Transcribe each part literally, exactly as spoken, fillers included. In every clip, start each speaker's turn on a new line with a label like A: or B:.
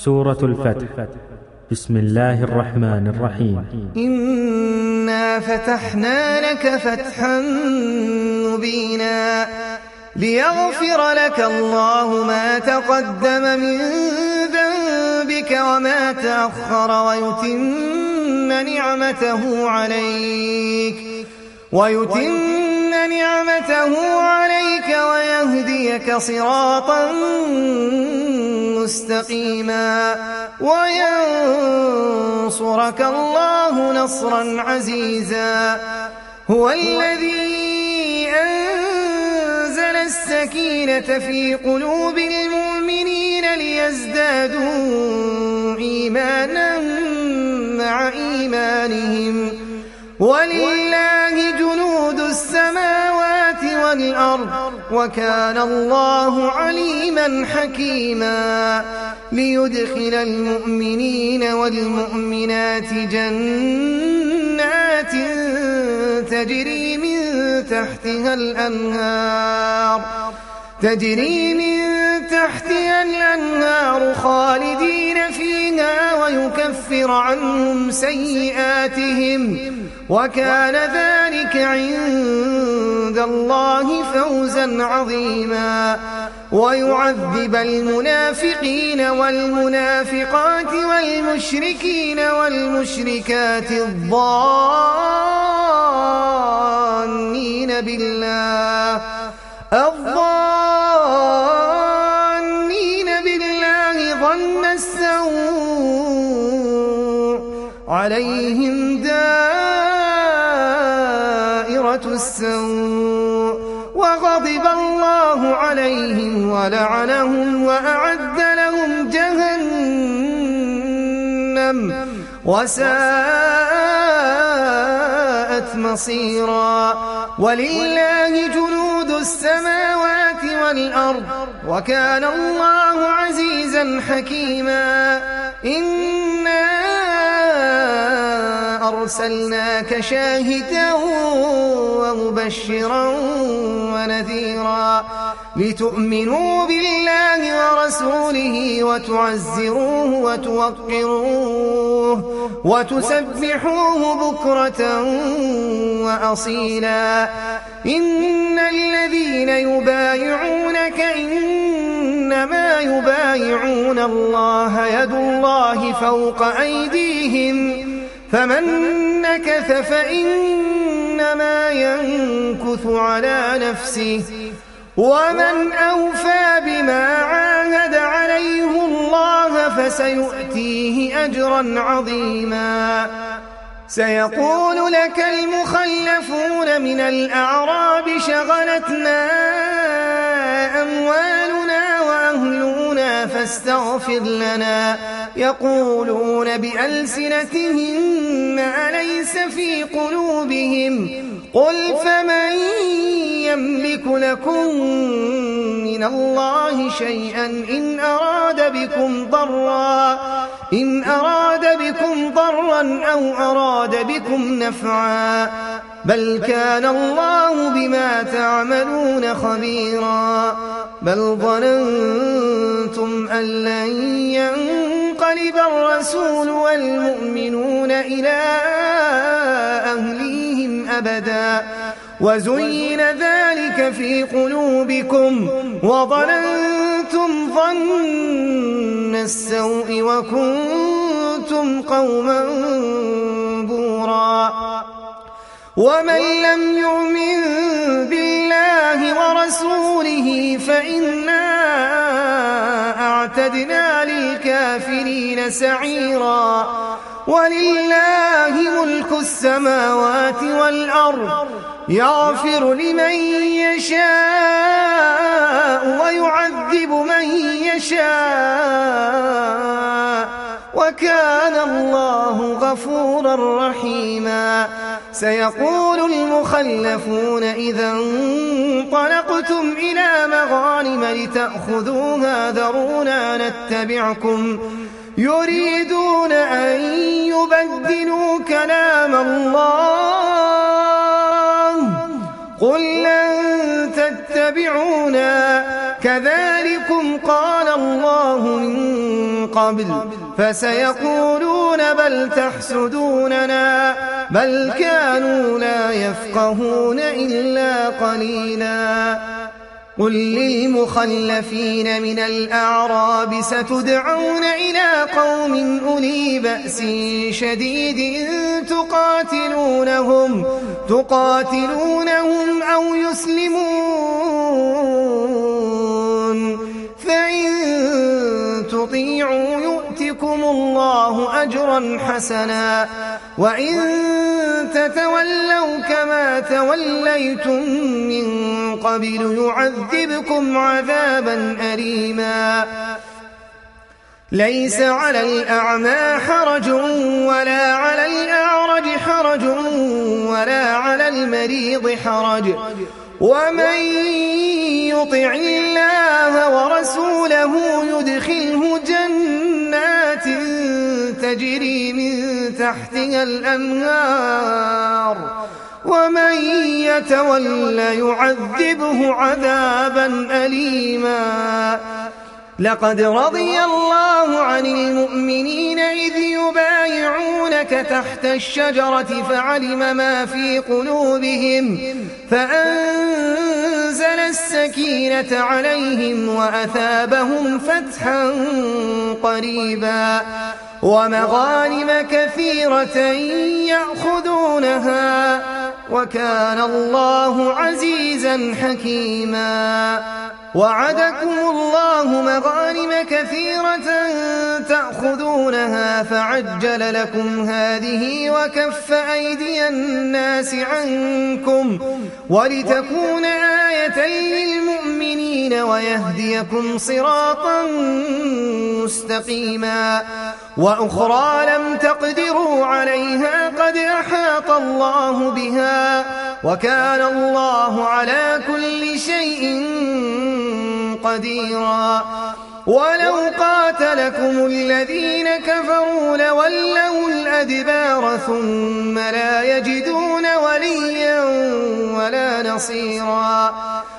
A: سورة الفتح. بسم الله الرحمن الرحيم.
B: إنا فتحنا لك فتحا مبينا ليغفر لك الله ما تقدم من ذنبك وما تأخر ويتم نعمته عليك ويتم نعمته عليك ويهديك صراطا مستقيما وينصرك الله نصرا عزيزا. هو الذي أنزل السكينة في قلوب المؤمنين ليزدادوا إيمانا مع إيمانهم ولله جنود السماوات والأرض وكان الله عليما حكيما. ليدخل المؤمنين والمؤمنات جنات تجري من تحتها الأنهار تجري من تحتها الأنهار خالدين فيها ويكفر عنهم سيئاتهم وكان ذلك عند الله فوزا عظيما. ويعذب المنافقين والمنافقات والمشركين والمشركات الظانين بالله الظانين بالله ظن السوء عليهم دائرة السوء وغضب الله عليهم ولعنهم وأعد لهم جهنم وساءت مصيرا. ولله جنود السماوات والأرض وكان الله عزيزا حكيما. إنا أرسلناك شاهدا ومبشرا ونذيرا لتؤمنوا بالله ورسوله وتعزروه وتوقروه وتسبحوه بكرة وأصيلا. إن الذين يبايعونك إنما يبايعون الله يد الله فوق أيديهم فمن نكث فإنما ينكث على نفسه ومن أوفى بما عاهد عليه الله فسيؤتيه أجرا عظيما. سيقول لك المخلفون من الأعراب شغلتنا أموالنا وأهلنا فاستغفر لنا يقولون بألسنتهم ما ليس في قلوبهم قل فمن يملك لكم من الله شيئا إن أراد بكم ضرا إن أراد بكم ضرا أو أراد بكم نفعا بل كان الله بما تعملون خبيرا. بل ظننتم أن لن ينقلب الرسول والمؤمنون إلى أهليهم أبدا وزين ذلك في قلوبكم وظننتم ظن السوء وكنتم قوما بورا. ومن لم يؤمن بالله ورسوله فإنا أعتدنا للكافرين سعيرا. ولله ملك السماوات والأرض يغفر لمن يشاء ويعذب من يشاء وكان الله غفورا رحيما. سيقول المخلفون إذا انطلقتم إلى مغانم لتأخذوها ذرونا نتبعكم يريدون أن يبدلوا كلام الله قل لن تتبعونا كذلكم قال الله من قبل فسيقولون بل تحسدوننا بل كانوا لا يفقهون إلا قليلا قل للمخلفين من الأعراب ستدعون إلى قوم أولي بأس شديد تقاتلونهم تقاتلونهم أو يسلمون فإن تطيعوا يؤتكم الله أجرا حسنا وإن تتولوا كما توليتم من قبل يعذبكم عذابا أليما ليس على الأعمى حرج ولا على الأعرج حرج ولا على المريض حرج ومن يطع الله ورسوله يدخله جنات تجري من تحتها الأنهار ومن يتول يعذبه عذابا أليما لقد رضي الله عن المؤمنين إذ يبايعونك تحت الشجرة فعلم ما في قلوبهم فأنزل السكينة عليهم وأثابهم فتحا قريبا ومغانم كثيرة يأخذونها وكان الله عزيزا حكيما وعدكم الله مغانم كثيرة تأخذونها فعجل لكم هذه وكف أيدي الناس عنكم ولتكون آية للمؤمنين ويهديكم صراطا مستقيما وأخرى لم تقدروا عليها قد أحاط الله بها وكان الله على كل شيء قديرا ولو قاتلكم الذين كفروا لولوا الأدبار ثم لا يجدون وليا ولا نصيرا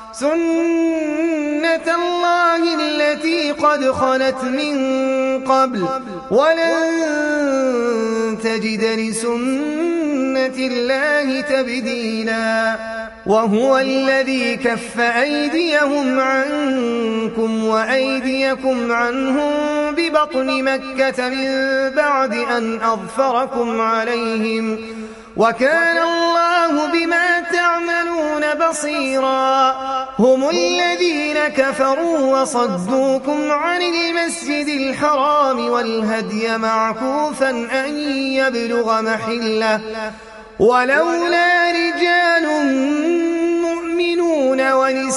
B: سنة الله التي قد خلت من قبل ولن تجد لسنة الله تبديلا وهو الذي كف أيديهم عنكم وأيديكم عنهم ببطن مكة من بعد أن أظفركم عليهم وكان الله بما تعملون بصيرا هم الذين كفروا وصدوكم عن المسجد الحرام والهدي معكوفا أن يبلغ محله ولولا رجال مؤمنون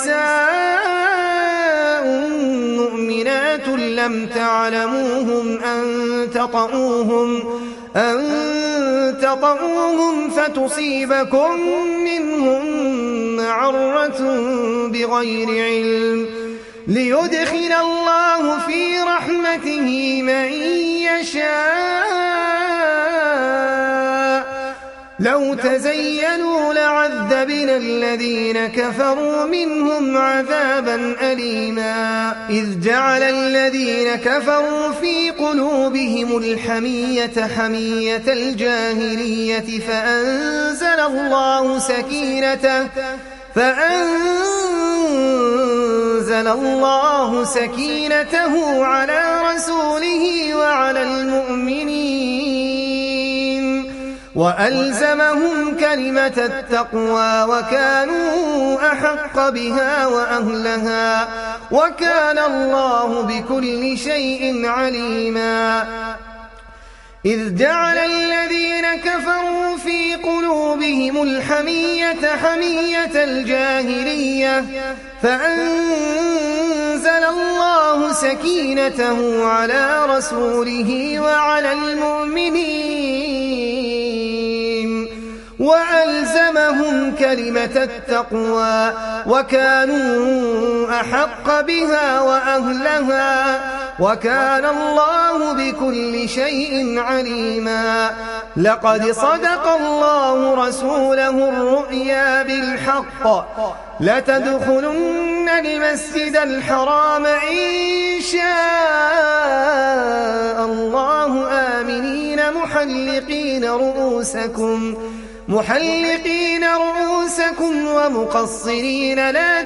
B: ونساء مؤمنات لم تعلموهم أن تطؤوهم أن تطؤوهم فتصيبكم منهم معرة بغير علم ليدخل الله في رحمته من يشاء لو تزينوا لعذبنا الذين كفروا منهم عذابا أليما إذ جعل الذين كفروا في قلوبهم الحمية حمية الجاهلية فأنزل الله سكينته فأنزل الله سكينته على رسوله وعلى المؤمنين وألزمهم كلمة التقوى وكانوا أحق بها وأهلها وكان الله بكل شيء عليما إذ جعل الذين كفروا في قلوبهم الحمية حمية الجاهلية فأنزل الله سكينته على رسوله وعلى المؤمنين وألزمهم كلمة التقوى وكانوا أحق بها وأهلها وكان الله بكل شيء عليما. لقد صدق الله رسوله الرؤيا بالحق لتدخلن المسجد الحرام إن شاء الله آمنين محلقين رؤوسكم محلقين رؤوسكم ومقصرين لا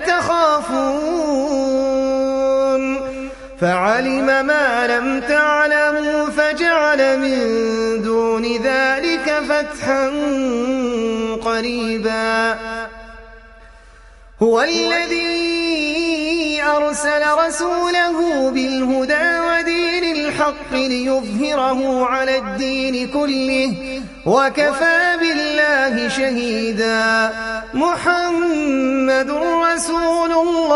B: تخافون فعلم ما لم تعلموا فجعل من دون ذلك فتحا قريبا. هو الذي أرسل رسوله بالهدى ودين الحق ليظهره على الدين كله وكفى بالله شهيدا. محمد رسول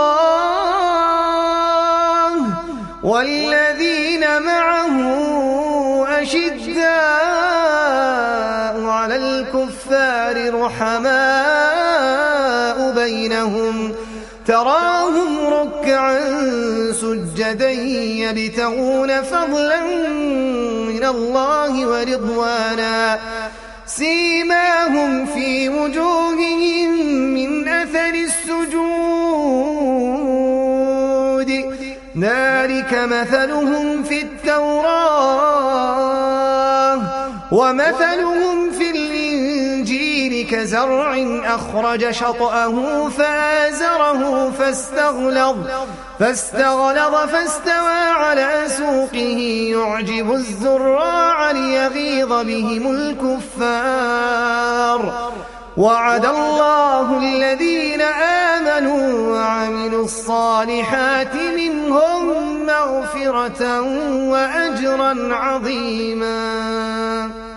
B: الله والذين معه أشداء على الكفار رحماء بينهم تراهم ركعا سجدا يبتغون فضلا من الله ورضوانا سيماهم في وجوههم من أثر السجود ذلك مثلهم في التوراة ومثلهم في الإنجيل كزرع أخرج شطأه فآزره فاستغلظ فاستغلظ فاستوى على سوقه يعجب الزراع ليغيظ بهم الكفار. وعد الله الذين آمنوا وعملوا الصالحات منهم مغفرة وأجرا عظيما.